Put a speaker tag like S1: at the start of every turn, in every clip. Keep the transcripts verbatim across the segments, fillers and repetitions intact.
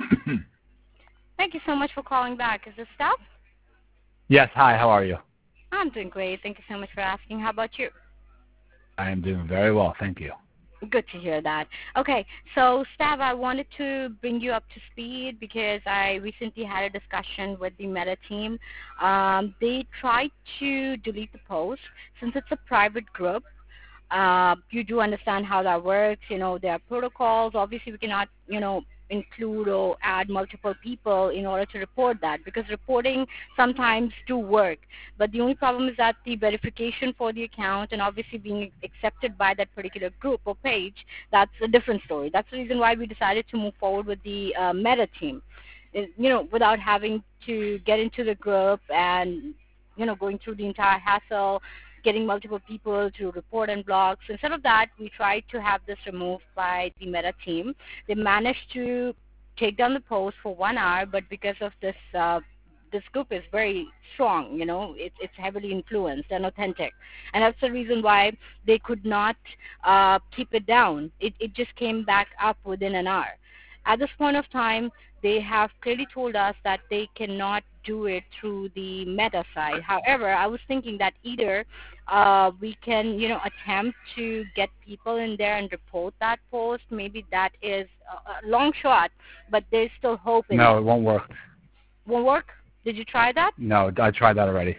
S1: Thank you so much for calling back. Is this Steph?
S2: Yes, hi, how are you?
S1: I'm doing great. Thank you so much for asking. How about you?
S2: I am doing very well, thank you.
S1: Good to hear that. Okay, so Stav, I wanted to bring you up to speed because I recently had a discussion with the Meta team. Um, they tried to delete the post since it's a private group. Uh, you do understand how that works. You know, there are protocols. Obviously, we cannot, you know, include or add multiple people in order to report that because reporting sometimes do work. But the only problem is that the verification for the account and obviously being accepted by that particular group or page, that's a different story. That's the reason why we decided to move forward with the uh, Meta team, you know, without having to get into the group and, you know, going through the entire hassle, getting multiple people to report and block. So instead of that, we tried to have this removed by the Meta team. They managed to take down the post for one hour, but because of this, uh, this group is very strong, you know, it, it's heavily influenced and authentic. And that's the reason why they could not uh, keep it down. It, it just came back up within an hour. At this point of time, they have clearly told us that they cannot do it through the Meta side. However, I was thinking that either uh, we can, you know, attempt to get people in there and report that post. Maybe that is a long shot, but there's still hope in
S2: no,
S1: it.
S2: it won't work.
S1: Won't work? Did you try that?
S2: No, I tried that already.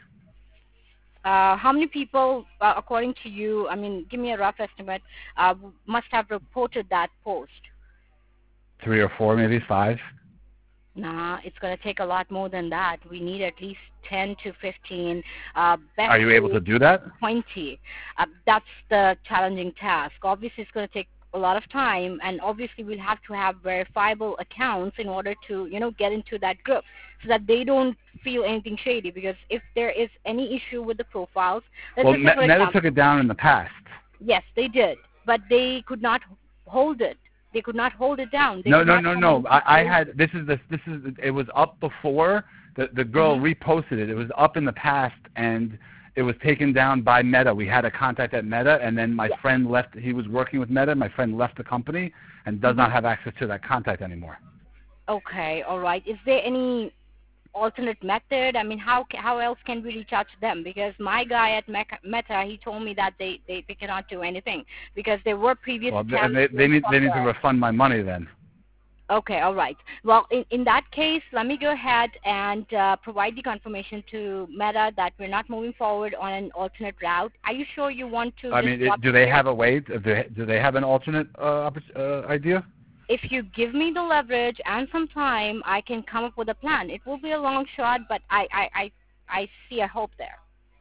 S1: Uh, how many people, uh, according to you, I mean, give me a rough estimate, uh, must have reported that post?
S2: Three or four, maybe five.
S1: Nah, it's going to take a lot more than that. We need at least ten to fifteen. Uh,
S2: Are you able to do that?
S1: twenty. Uh, that's the challenging task. Obviously, it's going to take a lot of time, and obviously, we'll have to have verifiable accounts in order to, you know, get into that group so that they don't feel anything shady. Because if there is any issue with the profiles, let's
S2: well,
S1: say
S2: Me-
S1: for
S2: Meta
S1: example,
S2: took it down in the past.
S1: Yes, they did, but they could not hold it. They could not hold it down. They
S2: no, no,
S1: no,
S2: no, no. I, I had this is the this is it was up before the the girl mm-hmm. reposted it. It was up in the past and it was taken down by Meta. We had a contact at Meta, and then my
S1: yes.
S2: friend left. He was working with Meta. My friend left the company and does mm-hmm. not have access to that contact anymore.
S1: Okay, all right. Is there any alternate method? I mean, how how else can we reach out to them? Because my guy at Meta, he told me that they, they, they cannot do anything because there were previous
S2: well, they, they need they need to refund my money then.
S1: Okay, all right. Well, in, in that case, let me go ahead and uh, provide the confirmation to Meta that we're not moving forward on an alternate route. Are you sure you want to?
S2: I mean, it, do they have a way? Do they, do they have an alternate uh, uh, idea?
S1: If you give me the leverage and some time, I can come up with a plan. It will be a long shot, but I, I, I, I see a hope there.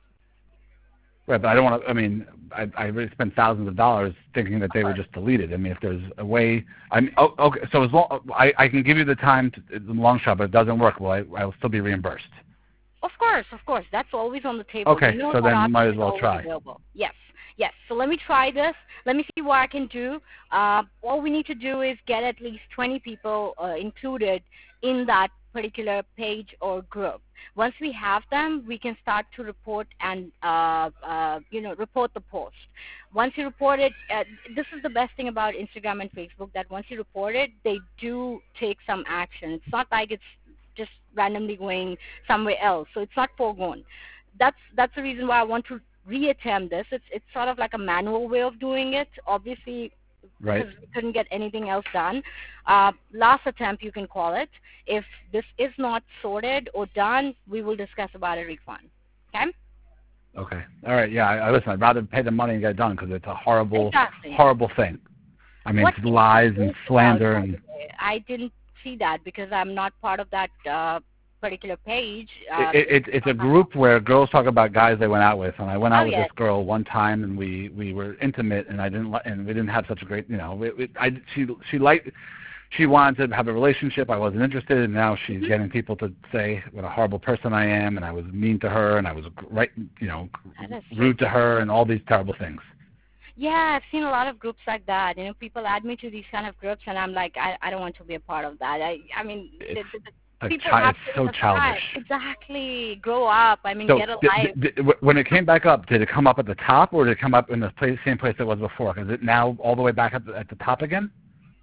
S2: Right, but I don't want to. I mean, I, I really spent thousands of dollars thinking that they would just delete it. I mean, if there's a way, I mean, oh, okay. So as long, I, I can give you the time, to, it's a long shot, but it doesn't work. Well, I, I'll still be reimbursed.
S1: Of course, of course. That's always on the table.
S2: Okay,
S1: you know
S2: so then might as well try.
S1: Available. Yes. Yes, so let me try this. Let me see what I can do. Uh, all we need to do is get at least twenty people uh, included in that particular page or group. Once we have them, we can start to report and, uh, uh, you know, report the post. Once you report it, uh, this is the best thing about Instagram and Facebook, that once you report it, they do take some action. It's not like it's just randomly going somewhere else, so it's not foregone. That's, that's the reason why I want to reattempt this. It's it's sort of like a manual way of doing it. Obviously,
S2: right.
S1: because we couldn't get anything else done. Uh, last attempt, you can call it. If this is not sorted or done, we will discuss about a refund. Okay?
S2: Okay. All right. Yeah. I, I listen. I'd rather pay the money and get it done because it's a horrible,
S1: exactly.
S2: horrible thing. I mean,
S1: what
S2: it's lies and slander
S1: about,
S2: and.
S1: I didn't see that because I'm not part of that. Uh, particular page. Uh,
S2: it, it, it's a group where girls talk about guys they went out with, and I went out
S1: oh,
S2: with
S1: yes.
S2: this girl one time, and we, we were intimate, and I didn't and we didn't have such a great, you know, it, it, I she she liked she wanted to have a relationship. I wasn't interested, and now she's mm-hmm. getting people to say what a horrible person I am, and I was mean to her, and I was right, you know, rude to her, and all these terrible things.
S1: Yeah, I've seen a lot of groups like that. You know, people add me to these kind of groups, and I'm like, I I don't want to be a part of that. I I mean. The, the, the,
S2: Like
S1: People
S2: chi-
S1: have
S2: it's so childish.
S1: Exactly. Grow up. I mean,
S2: so
S1: get a
S2: d-
S1: life.
S2: d- d- when it came back up, did it come up at the top, or did it come up in the place, same place it was before? Is it now all the way back at the, at the top again?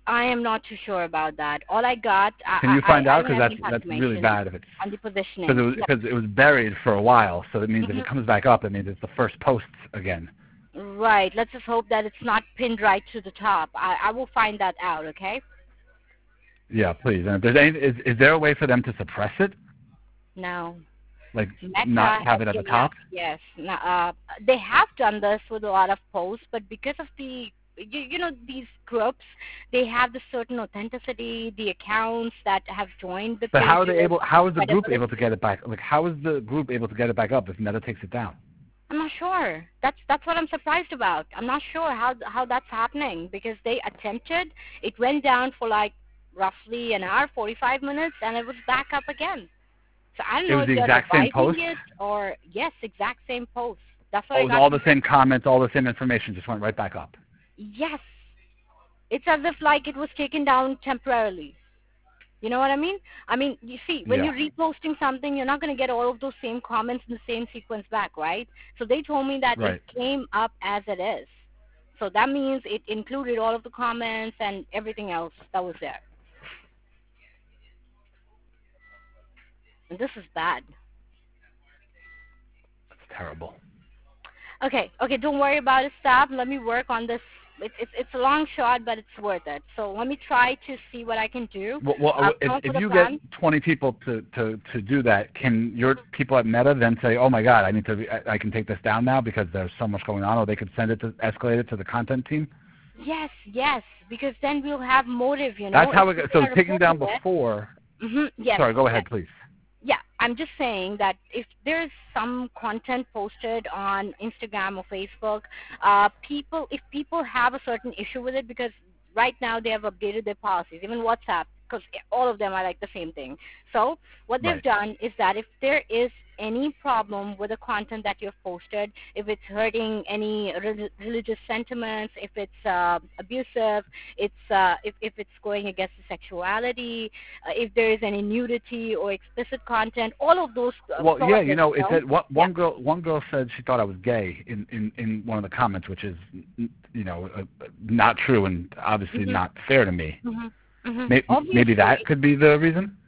S1: I am not too sure about that. All I got,
S2: Can you
S1: I,
S2: find
S1: I, I
S2: out?
S1: don't
S2: Because
S1: have
S2: that's
S1: any
S2: that's really
S1: confirmation
S2: bad if it's
S1: on the
S2: because it
S1: positioning.
S2: was
S1: Yep.
S2: because it was buried for a while. So it means if
S1: Mhm.
S2: it comes back up, it means it's the first posts again.
S1: Right. Let's just hope that it's not pinned right to the top. I, I will find that out, okay?
S2: Yeah, please. And if there's any, is is there a way for them to suppress it?
S1: No.
S2: Like not
S1: Meta
S2: have
S1: has
S2: it at the
S1: given up.
S2: top?
S1: Yes. No, uh, they have done this with a lot of posts, but because of the you, you know these groups, they have the certain authenticity, the accounts that have joined the
S2: But how are they
S1: pages,
S2: able? How is the group able to
S1: credibility.
S2: get it back? Like how is the group able to get it back up if Meta takes it down?
S1: I'm not sure. That's that's what I'm surprised about. I'm not sure how how that's happening because they attempted. It went down for like roughly an hour, forty-five minutes, and it was back up again. So I don't
S2: It
S1: know
S2: was
S1: if
S2: the
S1: they're
S2: exact same
S1: reviving
S2: post.
S1: it or yes, exact same post. That's what
S2: Oh,
S1: I
S2: it was
S1: got
S2: all
S1: from
S2: the same comments, all the same information, just went right back up.
S1: yes. It's as if like it was taken down temporarily. You know what I mean? I mean, you see, when
S2: Yeah.
S1: you're reposting something, you're not going to get all of those same comments in the same sequence back, right? So they told me that it
S2: Right.
S1: came up as it is. So that means it included all of the comments and everything else that was there. And this is bad.
S2: That's terrible.
S1: Okay, okay, don't worry about it. Stop. Let me work on this. It's it's it's a long shot, but it's worth it. So let me try to see what I can do.
S2: Well, well
S1: Uh,
S2: if,
S1: come up
S2: if
S1: with a
S2: you get
S1: plan.
S2: twenty people to, to, to do that, can your people at Meta then say, "Oh my God, I need to, I, I can take this down now because there's so much going on," or they could send it to escalate it to the content team?
S1: Yes, yes, because then we'll have motive. You know,
S2: That's
S1: if
S2: how it goes.
S1: people
S2: So
S1: are
S2: taking
S1: reporting
S2: down
S1: it.
S2: before.
S1: Mhm. Yes,
S2: Sorry, go
S1: yes.
S2: ahead, please.
S1: Yeah, I'm just saying that if there's some content posted on Instagram or Facebook, uh, people, if people have a certain issue with it, because right now they have updated their policies, even WhatsApp, because all of them are like the same thing. So what they've
S2: Right.
S1: done is that if there is any problem with the content that you've posted, if it's hurting any re- religious sentiments, if it's uh, abusive, it's uh, if, if it's going against the sexuality, uh, if there is any nudity or explicit content, all of those uh,
S2: Well, yeah, you
S1: clauses,
S2: know,
S1: you
S2: it
S1: know?
S2: said one,
S1: Yeah.
S2: one girl. One girl said she thought I was gay in, in, in one of the comments, which is, you know, uh, not true and obviously
S1: Mhm.
S2: not fair to me.
S1: Mhm. Mhm.
S2: Maybe, maybe
S1: Obviously,
S2: that could be the reason.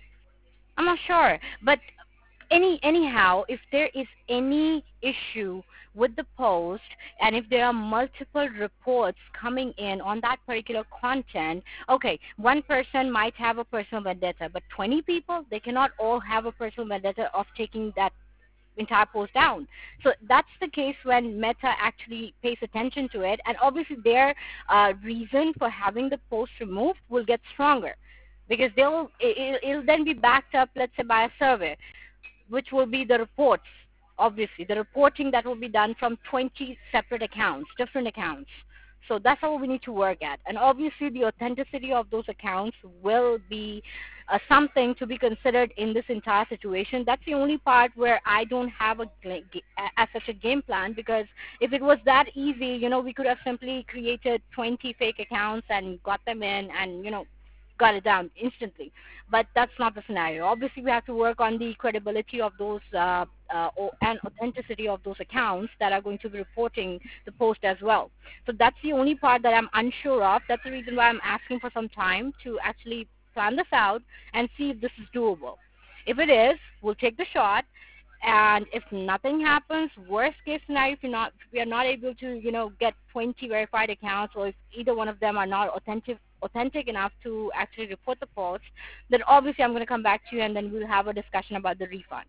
S1: I'm not sure, but any anyhow, if there is any issue with the post and if there are multiple reports coming in on that particular content, okay, one person might have a personal vendetta, but twenty people, they cannot all have a personal vendetta of taking that entire post down. So that's the case when Meta actually pays attention to it, and obviously their uh, reason for having the post removed will get stronger because they'll it, it'll then be backed up, let's say, by a survey, which will be the reports. Obviously, the reporting that will be done from twenty separate accounts, different accounts. So that's how we need to work at. And obviously, the authenticity of those accounts will be uh, something to be considered in this entire situation. That's the only part where I don't have a as such a game plan, because if it was that easy, you know, we could have simply created twenty fake accounts and got them in and, you know, got it down instantly. But that's not the scenario. Obviously, we have to work on the credibility of those uh, uh, and authenticity of those accounts that are going to be reporting the post as well. So that's the only part that I'm unsure of. That's the reason why I'm asking for some time to actually plan this out and see if this is doable. If it is, we'll take the shot. And if nothing happens, worst case scenario, if, you're not, if we are not able to, you know, get twenty verified accounts, or if either one of them are not authentic authentic enough to actually report the post, then obviously I'm going to come back to you and then we'll have a discussion about the refund.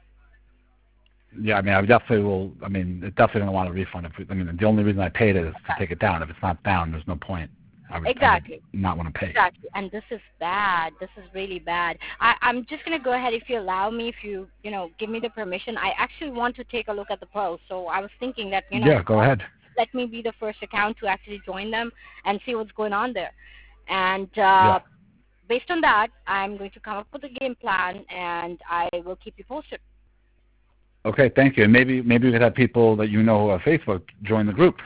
S2: Yeah, I mean, I definitely will. I mean, it definitely don't want a refund. If I mean, the only reason I paid it is to take it down. If it's not down, there's no point. I would, I would
S1: Exactly.
S2: not want to pay.
S1: Exactly. And this is bad. This is really bad. I, I'm just going to go ahead, if you allow me, if you, you know, give me the permission. I actually want to take a look at the post. So I was thinking that, you know,
S2: Yeah, go ahead.
S1: let me be the first account to actually join them and see what's going on there. And
S2: Yeah.
S1: uh, based on that, I'm going to come up with a game plan and I will keep you posted.
S2: Okay, thank you. And maybe maybe we could have people that you know on Facebook join the group.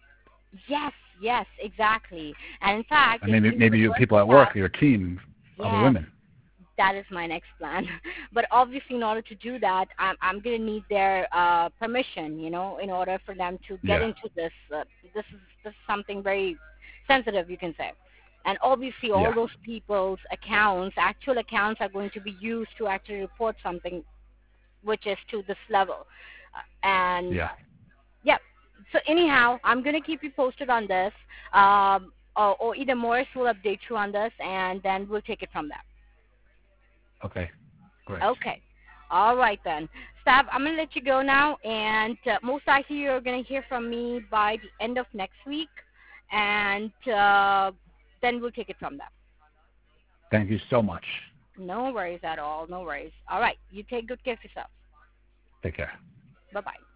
S1: Yes, yes, exactly. And in fact,
S2: And
S1: if
S2: maybe
S1: you
S2: maybe
S1: would
S2: you
S1: work
S2: people
S1: with
S2: at
S1: that,
S2: work, your team, other
S1: yes,
S2: women.
S1: that is my next plan. But obviously, in order to do that, I'm I'm gonna need their uh, permission, you know, in order for them to get
S2: Yeah.
S1: into this. Uh, this is this is something very sensitive, you can say. And obviously, all
S2: Yeah.
S1: those people's accounts, actual accounts, are going to be used to actually report something which is to this level. Uh, and
S2: Yeah.
S1: yep. So anyhow, I'm going to keep you posted on this, um, or, or either Morris will update you on this, and then we'll take it from there.
S2: Okay. Great.
S1: Okay. All right then. Stab, I'm going to let you go now, and uh, most likely you're going to hear from me by the end of next week, and uh, then we'll take it from there.
S2: Thank you so much.
S1: No worries at all. No worries. All right. You take good care of yourself.
S2: Take care.
S1: Bye-bye.